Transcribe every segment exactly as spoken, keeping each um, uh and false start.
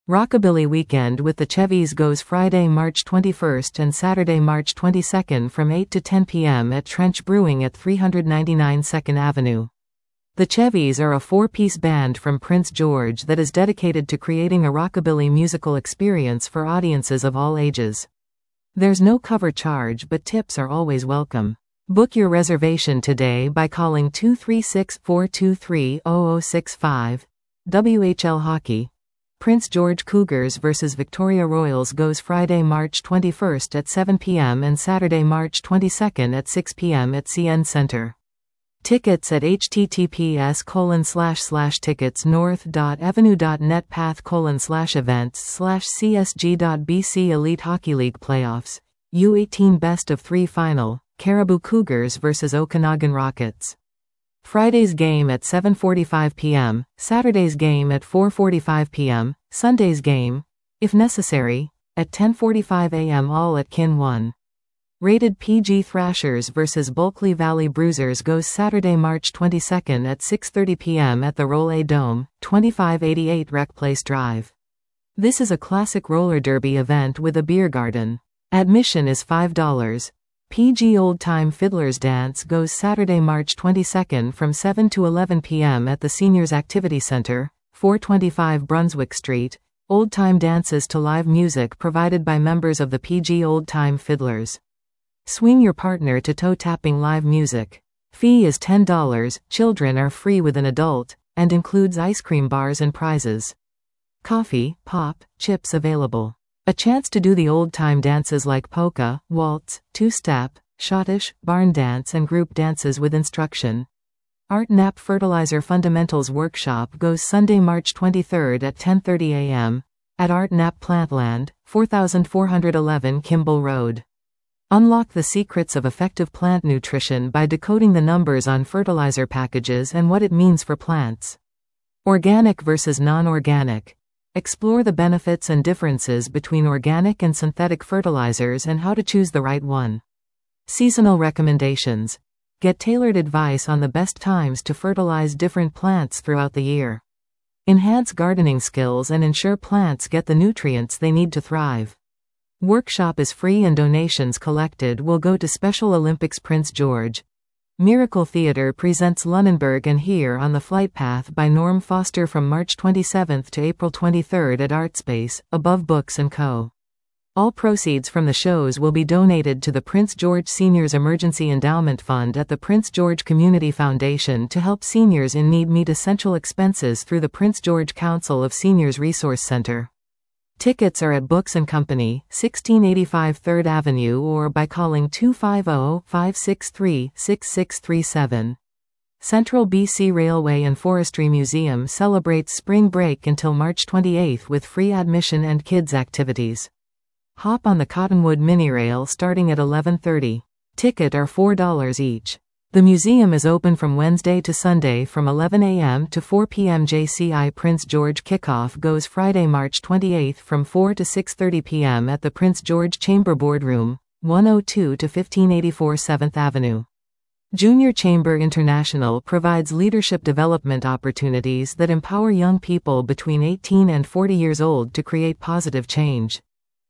Rockabilly Weekend with the Chevies goes Friday, March twenty-first and Saturday, March twenty-second from eight to ten p m at Trench Brewing at three ninety-nine second Avenue. The Chevies are a four-piece band from Prince George that is dedicated to creating a rockabilly musical experience for audiences of all ages. There's no cover charge, but tips are always welcome. Book your reservation today by calling two three six, four two three, zero zero six five. W H L Hockey. Prince George Cougars versus Victoria Royals goes Friday, March twenty-first at seven p m and Saturday, March twenty-second at six p m at C N Center. Tickets at https colon slash slash tickets north dot avenue dot net path colon slash events slash csg dot bc Elite Hockey League Playoffs, U eighteen Best of three Final, Caribou Cougars versus Okanagan Rockets. Friday's game at seven forty-five p m, Saturday's game at four forty-five p m, Sunday's game, if necessary, at ten forty-five a m all at Kin one. Rated P G Thrashers versus Bulkley Valley Bruisers goes Saturday, March twenty-second at six thirty p m at the Roll-A Dome, twenty-five eighty-eight Rec Place Drive. This is a classic roller derby event with a beer garden. Admission is five dollars. P G Old Time Fiddlers Dance goes Saturday, March twenty-second from seven to eleven p m at the Seniors Activity Center, four twenty-five Brunswick Street. Old time dances to live music provided by members of the P G Old Time Fiddlers. Swing your partner to toe-tapping live music. Fee is ten dollars, children are free with an adult, and includes ice cream bars and prizes. Coffee, pop, chips available. A chance to do the old-time dances like polka, waltz, two-step, schottisch, barn dance and group dances with instruction. Art Knapp Fertilizer Fundamentals Workshop goes Sunday, March twenty-third at ten thirty a m at Art Knapp Plantland, four thousand four hundred eleven Kimball Road. Unlock the secrets of effective plant nutrition by decoding the numbers on fertilizer packages and what it means for plants. Organic versus non-organic. Explore the benefits and differences between organic and synthetic fertilizers and how to choose the right one. Seasonal recommendations. Get tailored advice on the best times to fertilize different plants throughout the year. Enhance gardening skills and ensure plants get the nutrients they need to thrive. Workshop is free and donations collected will go to Special Olympics Prince George. Miracle Theatre presents Lunenburg and Here on the Flight Path by Norm Foster from March twenty-seventh to April twenty-third at Artspace, Above Books and Co. All proceeds from the shows will be donated to the Prince George Seniors Emergency Endowment Fund at the Prince George Community Foundation to help seniors in need meet essential expenses through the Prince George Council of Seniors Resource Center. Tickets are at Books and Company, sixteen eighty-five third Avenue or by calling two five zero, five six three, six six three seven. Central B C Railway and Forestry Museum celebrates spring break until March twenty-eighth with free admission and kids activities. Hop on the Cottonwood Minirail starting at eleven thirty. Ticket are four dollars each. The museum is open from Wednesday to Sunday from eleven a m to four p m J C I Prince George Kickoff goes Friday, March twenty-eighth from four to six thirty p m at the Prince George Chamber Boardroom, one oh two to fifteen eighty-four seventh Avenue. Junior Chamber International provides leadership development opportunities that empower young people between eighteen and forty years old to create positive change.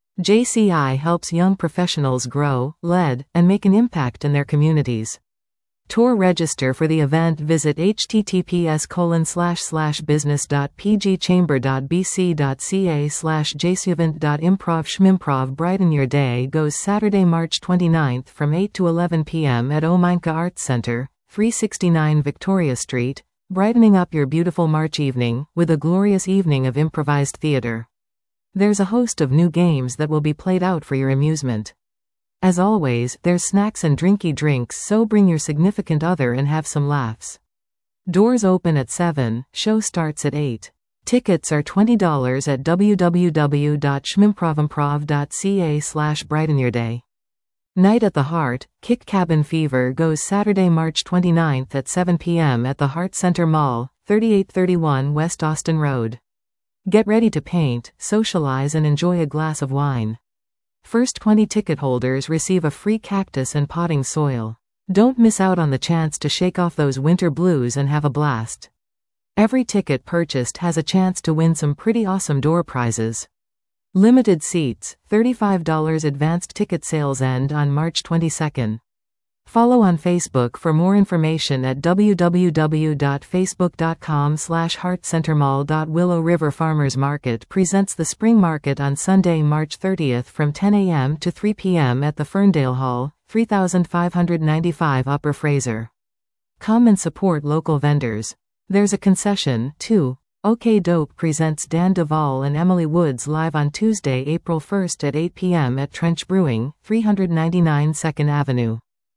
J C I helps young professionals grow, lead, and make an impact in their communities. Tour register for the event visit https colon slash slash business dot pgchamber dot bc dot ca slash jcevent dot improv schmimprov. Brighten your day goes Saturday, March twenty-ninth from eight to eleven p m at Ominka Arts Center, three sixty-nine Victoria Street, brightening up your beautiful March evening with a glorious evening of improvised theater. There's a host of new games that will be played out for your amusement. As always, there's snacks and drinky drinks, so bring your significant other and have some laughs. Doors open at seven, show starts at eight. Tickets are twenty dollars at w w w dot schmimprovimprov dot ca slash brighten your day. Night at the Heart, Kick Cabin Fever goes Saturday, March twenty-ninth at seven p m at the Heart Center Mall, thirty-eight thirty-one West Austin Road. Get ready to paint, socialize and enjoy a glass of wine. First twenty ticket holders receive a free cactus and potting soil. Don't miss out on the chance to shake off those winter blues and have a blast. Every ticket purchased has a chance to win some pretty awesome door prizes. Limited seats, thirty-five dollars advanced ticket sales end on March twenty-second. Follow on Facebook for more information at w w w dot facebook dot com slash heartcentermall. Willow River Farmers Market presents the Spring Market on Sunday, March thirtieth from ten a m to three p m at the Ferndale Hall, three thousand five hundred ninety-five Upper Fraser. Come and support local vendors. There's a concession, too. OK Dope presents Dan Duvall and Emily Woods live on Tuesday, April first at eight p m at Trench Brewing, three ninety-nine second Avenue.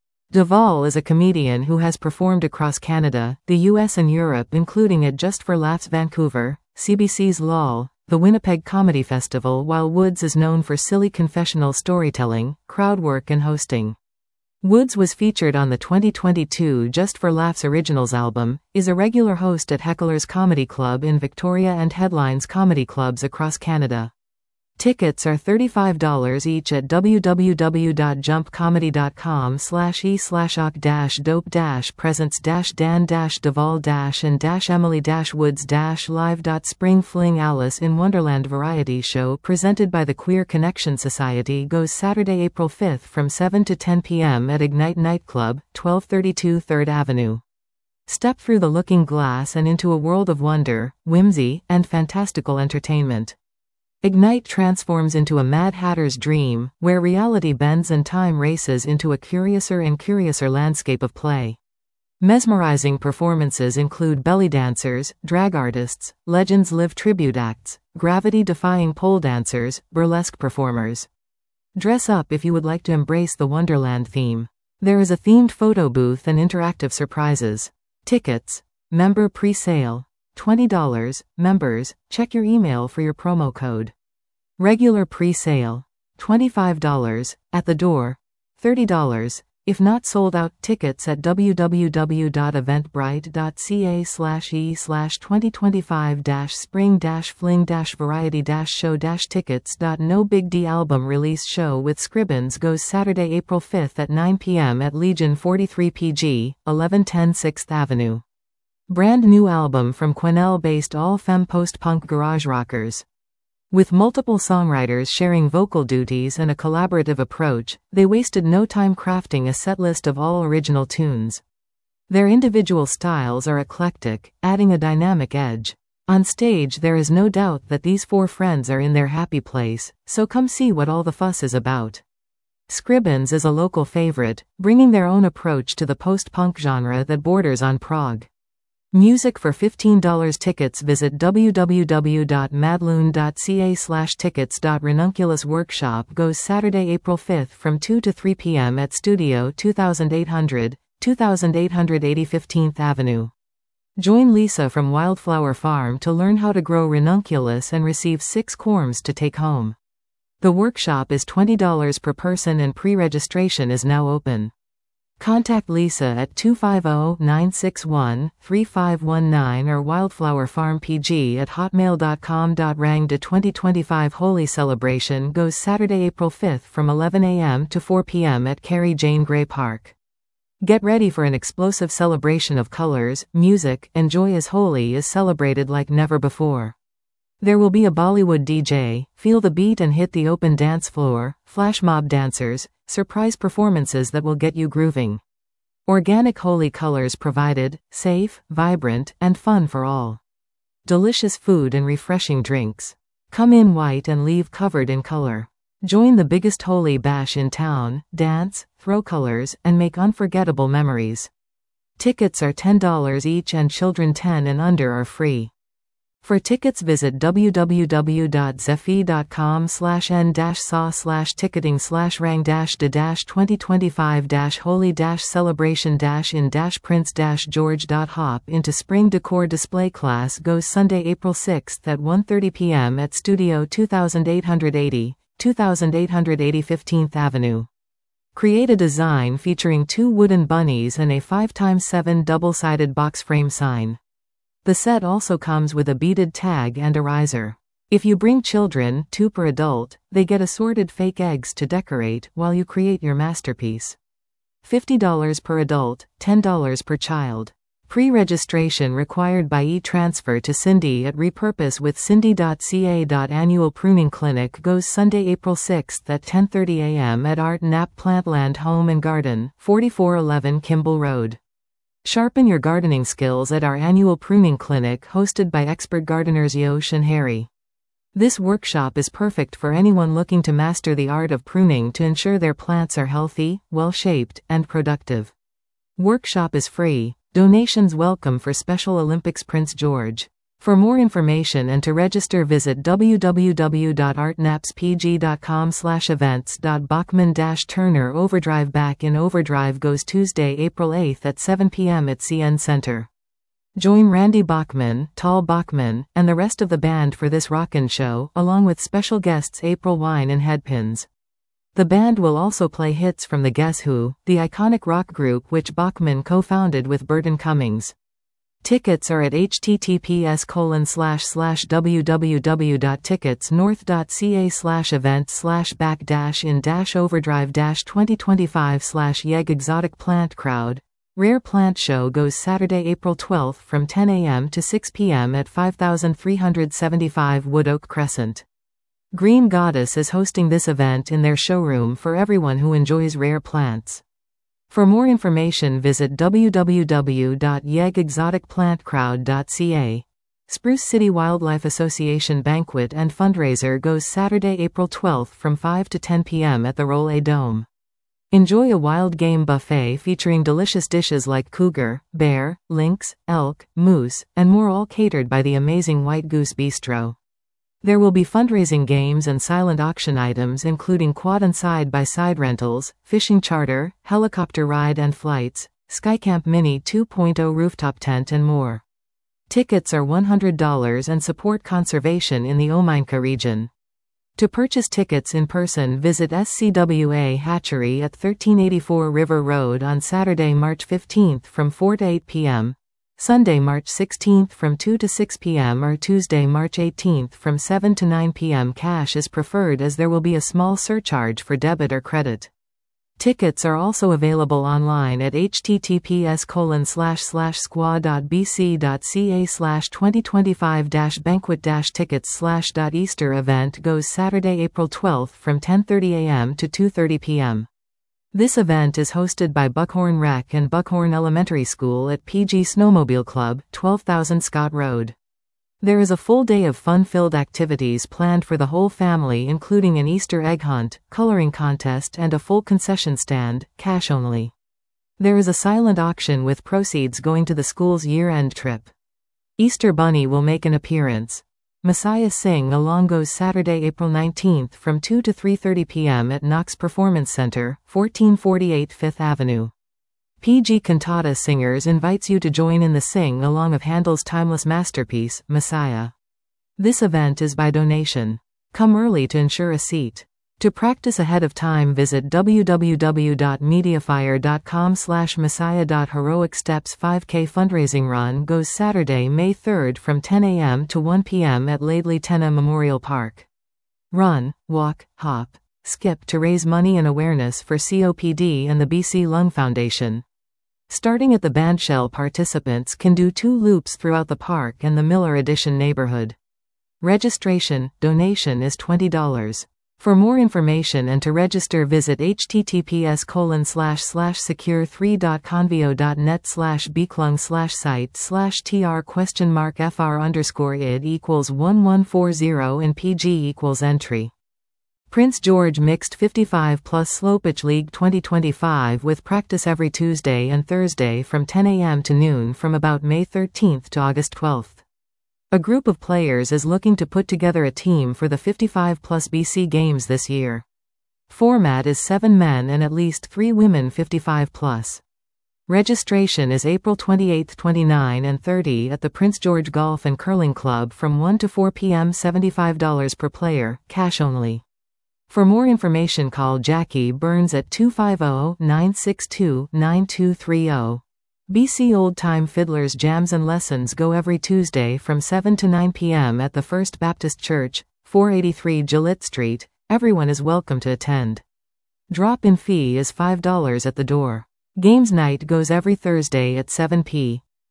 Duvall is a comedian who has performed across Canada, the U S and Europe, including at Just for Laughs Vancouver, C B C's L O L, the Winnipeg Comedy Festival, while Woods is known for silly confessional storytelling, crowd work and hosting. Woods was featured on the twenty twenty-two Just for Laughs Originals album, is a regular host at Heckler's Comedy Club in Victoria and headlines comedy clubs across Canada. Tickets are thirty-five dollars each at w w w dot jump comedy dot com slash e slash ok dash dope dash presents dash dan dash Duvall dash and dash Emily dash Woods dash live dot Spring Fling. Alice in Wonderland variety show presented by the Queer Connection Society goes Saturday, April fifth from seven to ten p m at Ignite Nightclub, twelve thirty-two third Avenue. Step through the looking glass and into a world of wonder, whimsy, and fantastical entertainment. Ignite transforms into a Mad Hatter's dream, where reality bends and time races into a curiouser and curiouser landscape of play. Mesmerizing performances include belly dancers, drag artists, Legends Live tribute acts, gravity-defying pole dancers, burlesque performers. Dress up if you would like to embrace the Wonderland theme. There is a themed photo booth and interactive surprises. Tickets. Member pre-sale. twenty dollars. Members, check your email for your promo code. Regular pre-sale. twenty-five dollars. At the door. thirty dollars. If not sold out, tickets at w w w dot eventbrite dot c a slash e slash twenty twenty-five dash spring dash fling dash variety dash show dash tickets. No Big D album release show with Scribbins goes Saturday, April fifth at nine p m at Legion forty-three P G, eleven ten sixth Avenue. Brand new album from Quesnel-based all-femme post-punk garage rockers. With multiple songwriters sharing vocal duties and a collaborative approach, they wasted no time crafting a setlist of all original tunes. Their individual styles are eclectic, adding a dynamic edge. On stage there is no doubt that these four friends are in their happy place, so come see what all the fuss is about. Scribbins is a local favorite, bringing their own approach to the post-punk genre that borders on prog. Music for fifteen dollars. Tickets. Visit w w w dot madloon dot c a slash tickets. Ranunculus Workshop goes Saturday, April fifth from two to three p m at Studio twenty-eight hundred, twenty-eight eighty fifteenth Avenue. Join Lisa from Wildflower Farm to learn how to grow ranunculus and receive six corms to take home. The workshop is twenty dollars per person and pre-registration is now open. Contact Lisa at two five zero, nine six one, three five one nine or wildflowerfarmpg at hotmail dot com. Rangda twenty twenty-five Holy Celebration goes Saturday, April fifth from eleven a m to four p m at Carrie Jane Gray Park. Get ready for an explosive celebration of colors, music, and joy as Holy is celebrated like never before. There will be a Bollywood D J, feel the beat and hit the open dance floor, flash mob dancers, surprise performances that will get you grooving. Organic Holy colors provided, safe, vibrant, and fun for all. Delicious food and refreshing drinks. Come in white and leave covered in color. Join the biggest Holy bash in town, dance, throw colors, and make unforgettable memories. Tickets are ten dollars each and children ten and under are free. For tickets visit w w w dot zephy dot com slash n dash saw slash ticketing slash rang dash de dash twenty twenty-five dash holy dash celebration dash in dash prince dash george dot hop into spring decor display. Class goes Sunday, April sixth at one thirty p m at Studio twenty-eight eighty, twenty-eight eighty fifteenth Avenue. Create a design featuring two wooden bunnies and a five by seven double-sided box frame sign. The set also comes with a beaded tag and a riser. If you bring children, two per adult, they get assorted fake eggs to decorate while you create your masterpiece. fifty dollars per adult, ten dollars per child. Pre-registration required by e-transfer to Cindy at Repurpose with Cindy dot C A. Annual pruning clinic goes Sunday, April sixth at ten thirty a m at Art Knapp Plantland Home and Garden, forty-four eleven Kimball Road. Sharpen your gardening skills at our annual pruning clinic hosted by expert gardeners Yosh and Harry. This workshop is perfect for anyone looking to master the art of pruning to ensure their plants are healthy, well-shaped, and productive. Workshop is free. Donations welcome for Special Olympics Prince George. For more information and to register, visit w w w dot art naps p g dot com slash events. Bachman Turner Overdrive Back in Overdrive goes Tuesday, April eighth at seven p m at C N Center. Join Randy Bachman, Tal Bachman, and the rest of the band for this rockin' show, along with special guests April Wine and Headpins. The band will also play hits from the Guess Who, the iconic rock group which Bachman co-founded with Burton Cummings. Tickets are at h t t p s colon slash slash w w w dot tickets north dot c a slash event slash back dash in dash overdrive dash twenty twenty-five slash Yeg Exotic Plant Crowd. Rare Plant Show goes Saturday, April twelfth from ten a m to six p m at five thousand three hundred seventy-five Wood Oak Crescent. Green Goddess is hosting this event in their showroom for everyone who enjoys rare plants. For more information, visit w w w dot yeg exotic plant crowd dot c a. Spruce City Wildlife Association Banquet and Fundraiser goes Saturday, April twelfth from five to ten p m at the Rollet Dome. Enjoy a wild game buffet featuring delicious dishes like cougar, bear, lynx, elk, moose, and more, all catered by the amazing White Goose Bistro. There will be fundraising games and silent auction items including quad and side-by-side rentals, fishing charter, helicopter ride and flights, Skycamp Mini two point oh rooftop tent and more. Tickets are one hundred dollars and support conservation in the Ominka region. To purchase tickets in person, visit S C W A Hatchery at thirteen eighty-four River Road on Saturday, March fifteenth from four to eight p m, Sunday, March sixteenth from two to six p m or Tuesday, March eighteenth from seven to nine p m Cash is preferred as there will be a small surcharge for debit or credit. Tickets are also available online at h t t p s colon slash slash squaw dot b c dot c a slash twenty twenty-five dash banquet dash tickets slash dot Easter event goes Saturday, April twelfth from ten thirty a m to two thirty p m This event is hosted by Buckhorn Rec and Buckhorn Elementary School at P G Snowmobile Club, twelve thousand Scott Road. There is a full day of fun-filled activities planned for the whole family, including an Easter egg hunt, coloring contest, and a full concession stand, cash only. There is a silent auction with proceeds going to the school's year-end trip. Easter Bunny will make an appearance. Messiah Sing Along goes Saturday, April nineteenth from two to three thirty p m at Knox Performance Center, fourteen forty-eight Fifth Avenue. P G Cantata Singers invites you to join in the sing-along of Handel's timeless masterpiece, Messiah. This event is by donation. Come early to ensure a seat. To practice ahead of time, visit w w w dot mediafire dot com slash messiah. Heroic Steps five K fundraising run goes Saturday, May third from ten a m to one p m at Laidley Tenna Memorial Park. Run, walk, hop, skip to raise money and awareness for C O P D and the B C Lung Foundation. Starting at the bandshell, participants can do two loops throughout the park and the Miller Addition neighborhood. Registration, donation is twenty dollars. For more information and to register, visit h t t p s colon slash slash secure three dot convio dot net slash bklung slash site slash tr question mark fr underscore id equals one one four zero and pg equals entry. Prince George Mixed fifty-five plus Slow Pitch League twenty twenty-five with practice every Tuesday and Thursday from ten a m to noon from about May thirteenth to August twelfth. A group of players is looking to put together a team for the fifty-five plus B C Games this year. Format is seven men and at least three women fifty-five plus. Registration is April twenty-eighth, twenty-ninth and thirtieth at the Prince George Golf and Curling Club from one to four p m seventy-five dollars per player, cash only. For more information, call Jackie Burns at two five zero, nine six two, nine two three zero. B C Old Time Fiddlers Jams and Lessons go every Tuesday from seven to nine p m at the First Baptist Church, four eighty-three Gillette Street. Everyone is welcome to attend. Drop-in fee is five dollars at the door. Games night goes every Thursday at seven p m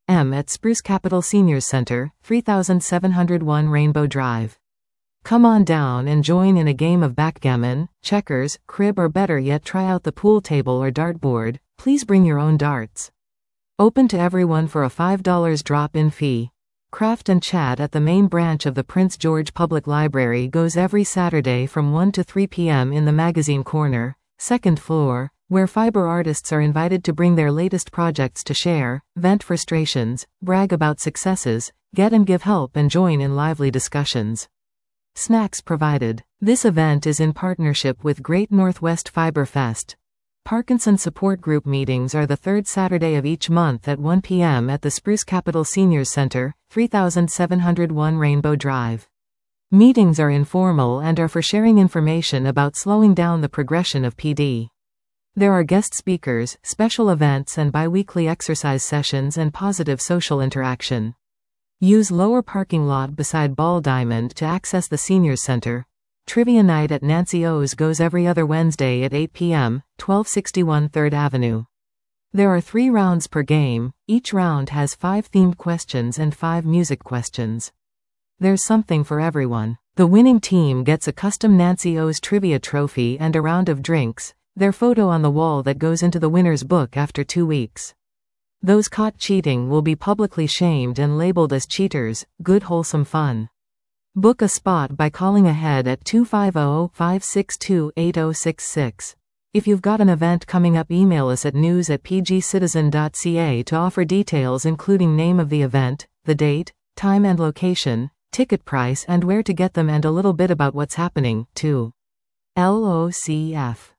m at Spruce Capital Seniors Center, three thousand seven hundred one Rainbow Drive. Come on down and join in a game of backgammon, checkers, crib, or better yet try out the pool table or dartboard. Please bring your own darts. Open to everyone for a five dollar drop-in fee. Craft and chat at the main branch of the Prince George Public Library goes every Saturday from one to three p m in the magazine corner, second floor, where fiber artists are invited to bring their latest projects to share, vent frustrations, brag about successes, get and give help, and join in lively discussions. Snacks provided. This event is in partnership with Great Northwest Fiber Fest. Parkinson Support Group meetings are the third Saturday of each month at one p m at the Spruce Capital Seniors Center, three thousand seven hundred one Rainbow Drive. Meetings are informal and are for sharing information about slowing down the progression of P D. There are guest speakers, special events, and bi-weekly exercise sessions and positive social interaction. Use lower parking lot beside Ball Diamond to access the Seniors Center. Trivia night at Nancy O's goes every other Wednesday at eight p m, twelve sixty-one third Avenue. There are three rounds per game. Each round has five themed questions and five music questions. There's something for everyone. The winning team gets a custom Nancy O's trivia trophy and a round of drinks, their photo on the wall that goes into the winner's book after two weeks. Those caught cheating will be publicly shamed and labeled as cheaters. Good wholesome fun. Book a spot by calling ahead at two five zero, five six two, eight zero six six. If you've got an event coming up, email us at news at p g citizen dot c a to offer details including name of the event, the date, time and location, ticket price and where to get them, and a little bit about what's happening, too. L O C F